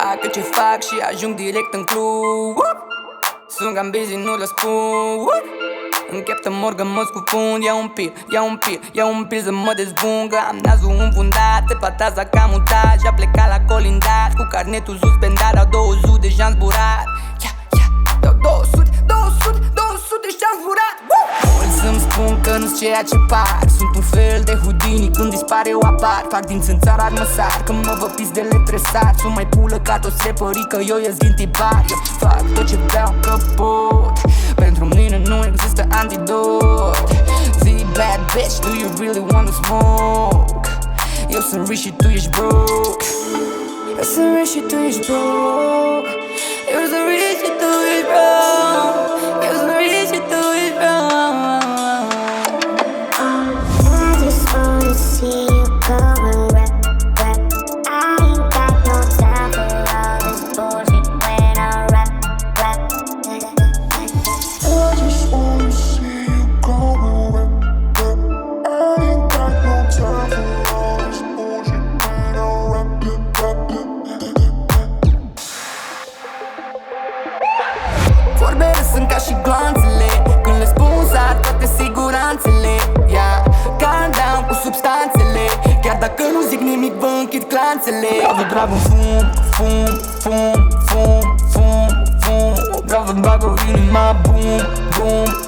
Fac ce fac și ajung direct în club. Sunt cam busy, nu răspund. În Captain Morgan mă scufund. Iau un pil să mă dezvungă. Am nasul înfundat, pe pataza ca mutat. Și-a plecat la colindat, cu carnetul suspendat. Dau 200 de și-am zburat. Dau 200 și-am zburat. Mulți să-mi spun că nu-s ceea ce par. Sunt un fel de Houdini, când dispare eu apar. Fac din țânțar armăsar, când mă văpiți de letresar. Sunt mai pulă ca toți rapperii, că eu ies din tipar. Eu fac tot ce vreau că pot. Pentru mine nu există antidot. Zi bad bitch, do you really wanna smoke? Eu sunt rich și tu ești broke. Eu sunt rich și tu ești broke. Eu sunt rich și tu ești broke. Eu sunt rich și tu ești broke. I just wanna see you go and rap. I ain't got no time for all this bullshit when I rap. I just wanna see you go and rap. I ain't got no time for all this bullshit when I rap. Vorbele sunt ca și glanțele, când le spun sar toate siguranțele. Calm down cu substanțele, chiar dacă nu zic nimic vă închid clanțele. Vreau trag un fum. Vreau să-mi bagă inima boom.